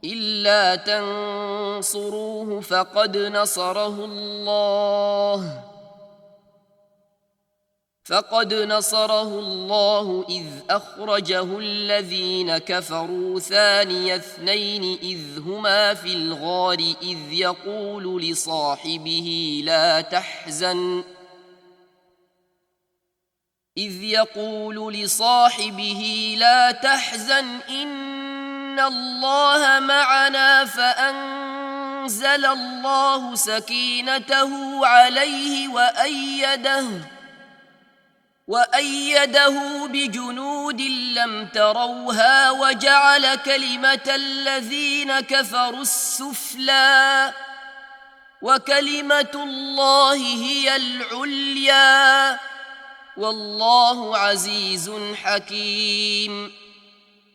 إلا تنصروه فقد نصره الله إذ أخرجه الذين كفروا ثاني اثنين إذ هما في الغار إذ يقول لصاحبه لا تحزن إن الله معنا فأنزل الله سكينته عليه وأيده بجنود لم تروها وجعل كلمة الذين كفروا السفلى وكلمة الله هي العليا والله عزيز حكيم.